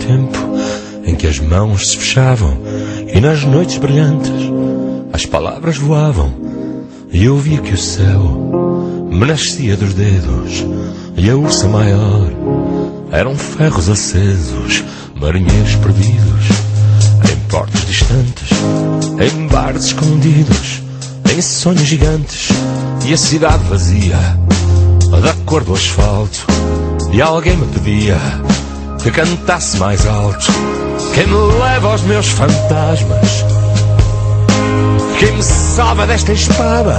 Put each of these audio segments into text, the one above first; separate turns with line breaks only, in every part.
tempo em que as mãos se fechavam e nas noites brilhantes as palavras voavam, e eu via que o céu me nascia dos dedos, e a ursa maior eram ferros acesos, marinheiros perdidos em portos distantes, em bares escondidos, em sonhos gigantes, e a cidade vazia da cor do asfalto, e alguém me pedia que cantasse mais alto. Quem me leva aos meus fantasmas? Quem me salva desta espada?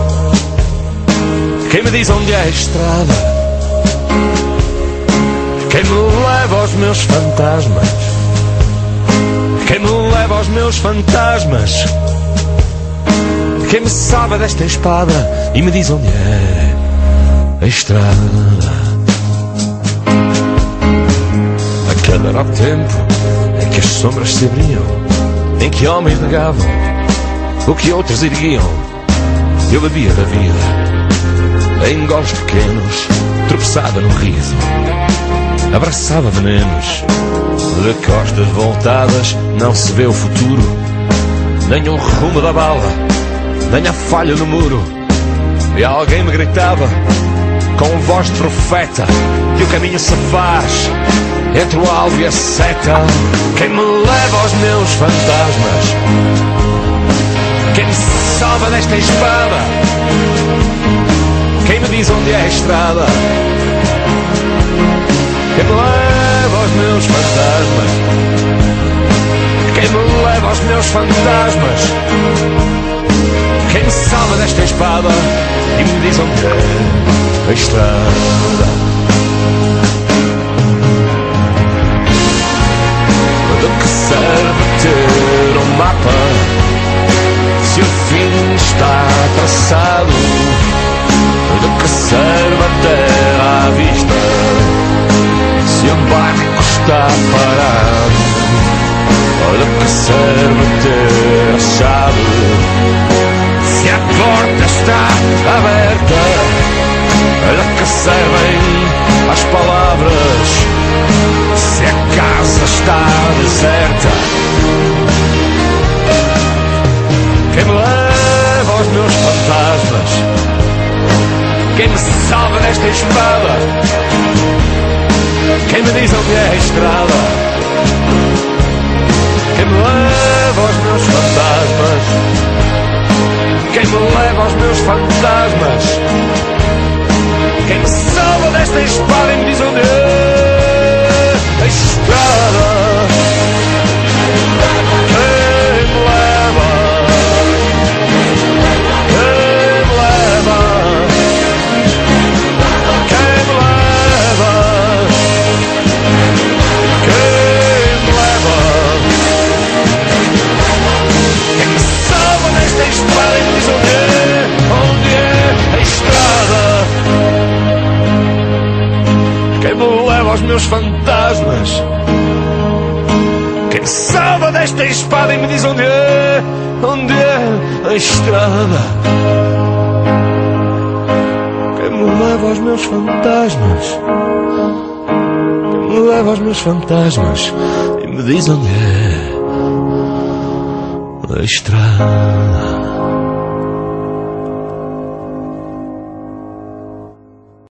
Quem me diz onde é a estrada? Quem me leva aos meus fantasmas? Quem me leva aos meus fantasmas? Quem me salva desta espada e me diz onde é a estrada? Aquele era o tempo em que as sombras se abriam, em que homens negavam o que outros erguiam. Eu bebia da vida em goles pequenos, tropeçava no riso, abraçava venenos. De costas voltadas não se vê o futuro, nem o rumo da bala, nem a falha no muro. E alguém me gritava com voz de profeta que o caminho se faz entre o alvo e a seta. Quem me leva aos meus fantasmas? Quem me salva desta espada? Quem me diz onde é a estrada? Quem me leva aos meus fantasmas? Quem me leva aos meus fantasmas? Quem me salva desta espada e me diz onde é a estrada? Do que serve ter um mapa se o fim está traçado? Do que serve a terra à vista se o barco está parado? Do que serve ter a chave se a porta está aberta? Do que servem as palavras se a casa está deserta? Quem me leva aos meus fantasmas? Quem me salva desta espada? Quem me diz onde é a estrada? Quem me leva aos meus fantasmas? Quem me leva aos meus fantasmas? Quem me salva desta espada e me diz onde é a estrada? Quem me leva? Quem me leva? Quem me leva? Quem me leva? Quem me salva desta espada e me diz onde é a estrada? Quem me leva aos meus fantasmas? Quem me salva desta espada e me diz onde é a estrada? Quem me leva aos meus fantasmas? Quem me leva aos meus fantasmas e me diz onde é a estrada?